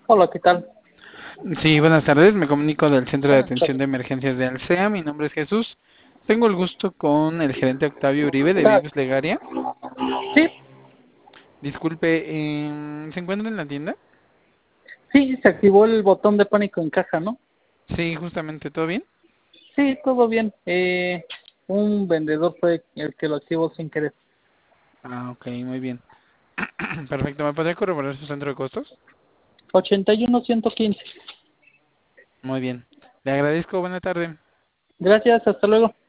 Hola, ¿qué tal? Sí, buenas tardes. Me comunico del Centro de Buenas Atención tardes. de Emergencias de Alsea. Mi nombre es Jesús. Tengo el gusto con el gerente Octavio Uribe de Ah, Vives Legaria. sí, Disculpe, ¿se encuentra en la tienda? sí, se activó el botón de pánico en caja, ¿no? Sí, justamente, ¿todo bien? Sí, todo bien. Un vendedor fue el que lo activó sin querer. Ah, ok, muy bien. Perfecto. ¿Me podría corroborar su centro de costos? 81-115. Muy bien. Le agradezco. Buena tarde. Gracias, hasta luego.